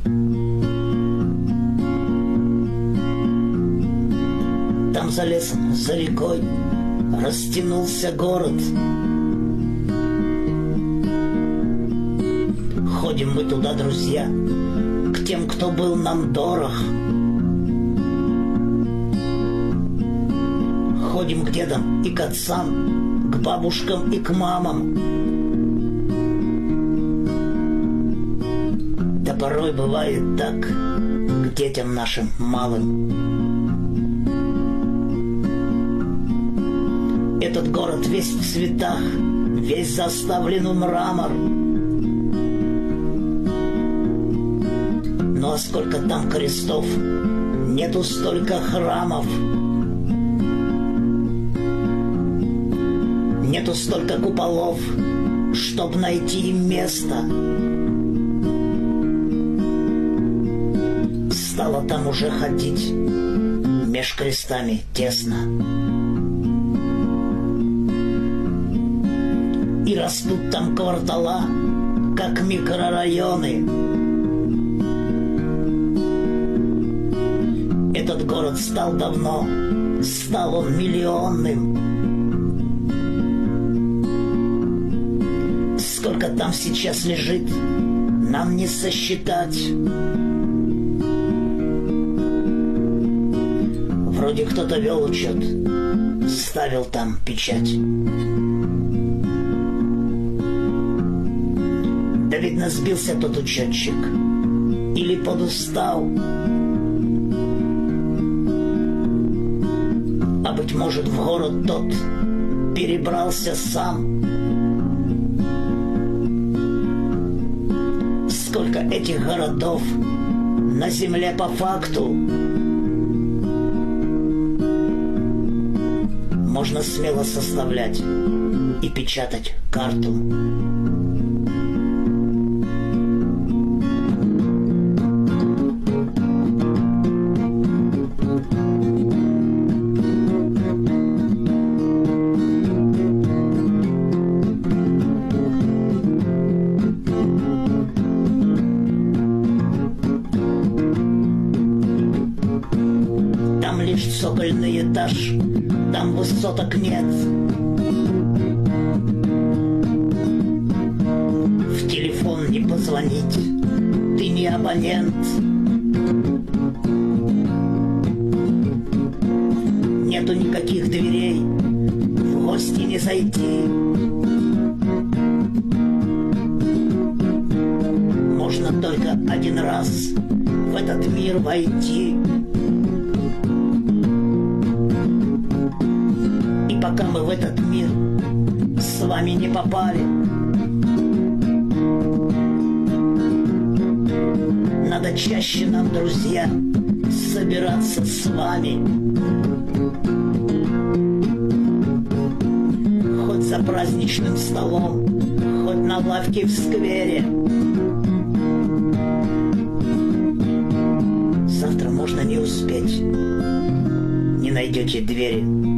Там за лесом, за рекой растянулся город. Ходим мы туда, друзья, к тем, кто был нам дорог. Ходим к дедам и к отцам, к бабушкам и к мамам. Да порой бывает так, к детям нашим малым. Этот город весь в цветах, весь заставлен в мрамор. Ну а сколько там крестов, нету столько храмов. Нету столько куполов, чтоб найти им место. Стало там уже ходить меж крестами тесно. И растут там квартала, как микрорайоны. Этот город стал давно, стал он миллионным. Сколько там сейчас лежит, нам не сосчитать. Вроде кто-то вел учет, ставил там печать. Да видно, сбился тот учетчик или подустал. А быть может, в город тот перебрался сам. Сколько этих городов на земле по факту. Можно смело составлять и печатать карту. Там лишь цокольный этаж, там высоток нет. В телефон не позвонить, ты не абонент. Нету никаких дверей, в гости не зайти. Можно только один раз в этот мир войти. И пока мы в этот мир с вами не попали, надо чаще нам, друзья, собираться с вами. Хоть за праздничным столом, хоть на лавке в сквере. Завтра можно не успеть, не найдете двери.